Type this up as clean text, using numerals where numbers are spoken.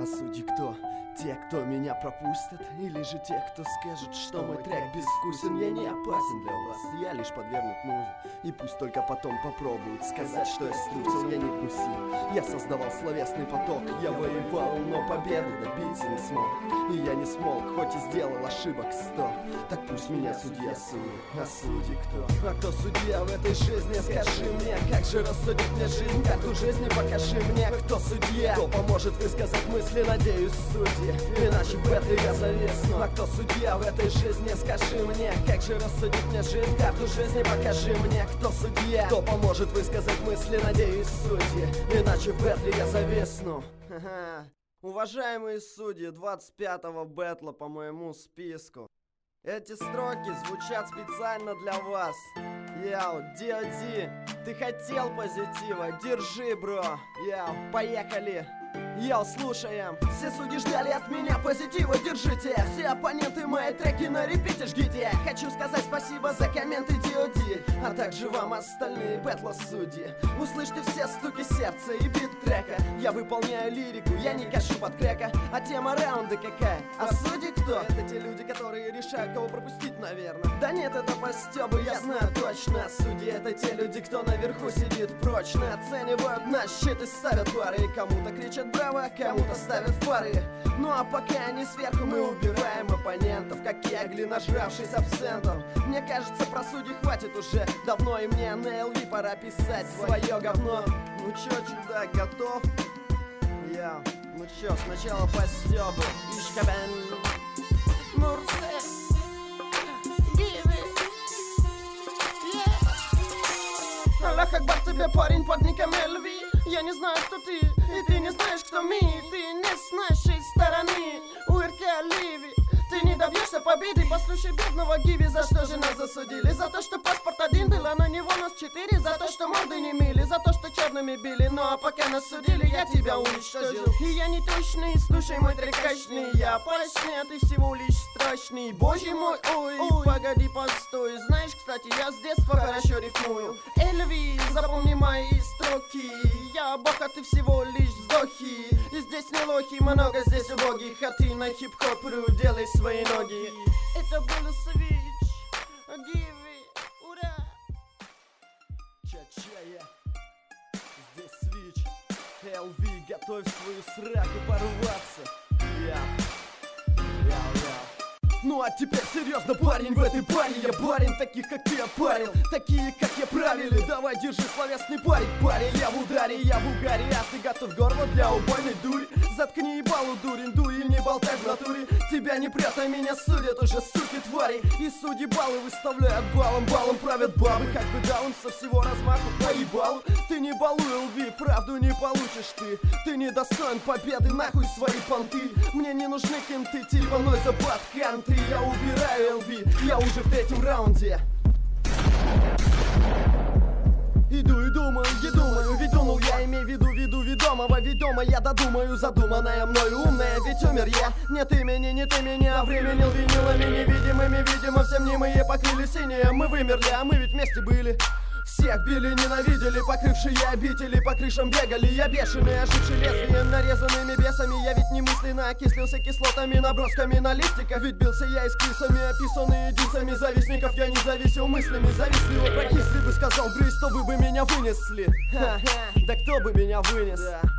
А судьи кто? Те, кто меня пропустят, или же те, кто скажет, что мой трек безвкусен? Я не опасен для вас, я лишь подвергнут музе. И пусть только потом попробуют сказать, что я струсил, я не гнусил. Я создавал словесный поток, я воевал, но победы добиться не смог. И я не смог, хоть и сделал ошибок 100. Так пусть меня судья судит, а судьи кто? А кто судья в этой жизни, скажи мне, как же рассудить мне жизнь? Карту жизни покажи мне, кто судья? Кто поможет высказать мысли, надеюсь, судьи? Иначе в этой я зависну. А кто судья в этой жизни, скажи мне, как же рассудить мне жизнь? Карту жизни покажи мне, кто судья? Кто поможет высказать мысли, надеюсь, судьи? Иначе в этой я зависну. Уважаемые судьи 25-го бэтла по моему списку, эти строки звучат специально для вас. Яу, D.O.D, ты хотел позитива, держи, бро. Яу, поехали. Йоу, слушаем. Все судьи ждали от меня позитива, держите. Все оппоненты мои треки на репите жгите. Хочу сказать спасибо за комменты D.O.D, а также вам остальные бэтла судьи. Услышьте все стуки сердца и бит трека. Я выполняю лирику, я не кашу под крека. А тема раунда какая? А судьи кто? Это те люди, которые решают, кого пропустить, наверное. Да нет, это постёбы, я знаю точно. Судьи это те люди, кто наверху сидит прочно. Оценивают наш щит и ставят пары. И кому-то кричат браво, кому-то ставят фары. Ну а пока они сверху, мы убираем оппонентов, как кегли, нажравшись абсентом. Мне кажется, про судей хватит уже давно, и мне на LV пора писать свое говно. Ну чё, чудак, готов? Я, ну чё, сначала по стёбу. Ишкабен Мурсе Аллах Акбар, тебе парень под ником LV. Я не знаю, кто ты, и ты не знаешь, кто мы. Ты не с нашей стороны, УРК Ливи. Ты не добьешься победы, послушай бедного Гиви. За что же нас засудили? За то, что паспорт один был, а на него нас 4. За то, что морды не мыли, за то, что черными били. Ну а пока нас судили, я тебя уничтожил. И я не точный, слушай мой трек качный. Я опаснее, а ты всего лишь страшный. Боже мой, ой, погоди, постой. Знаешь, кстати, я с детства хорошо рифмую. Эльви, запомни мои строки. Я бог, а ты всего лишь вздохи. И здесь не лохи, много здесь убогих. А ты на хип-хоп делай свои ноги. Это был Switch, Гиви, ура! Ча-ча-я, здесь Switch, LV, готовь свою сраку порваться. Ну а теперь серьезно, парень, в этой паре я барин. Таких, как ты, опарил, такие, как я, правили. Давай, держи словесный парень, парень. Я в ударе, я в угаре, а ты готов горло для убойной дури. Заткни ебалу, дурень, дуй и не болтай в натуре. Тебя не прят, а меня судят уже, суки, твари. И судьи баллы выставляют балом, балом правят бабы. Как бы даун со всего размаху поебал. Ты не балуй, LV, правду не получишь ты. Ты не достоин победы, нахуй свои понты. Мне не нужны кенты, типа Noise Bad Country. Я убираю LV, я уже в третьем раунде. Иду и думаю, ведь думал я, имею в виду ведомого, ведомо я додумаю, задуманное мною умное, ведь умер я. Нет имени, нет имени, а времени винилами невидимыми, видимо, все мнимые покрыли синие. Мы вымерли, а мы ведь вместе были. Всех били, ненавидели, покрывшие обители, по крышам бегали. Я бешеный, оживший лезвием, нарезанными бесами. Я ведь немысленно окислился кислотами, набросками на листиках. Ведь бился я и с крысами, описанные дисами завистников. Я не зависел мыслями, завистливо прокисли бы, сказал брысь, то вы бы меня вынесли. Ха-ха, да кто бы меня вынес?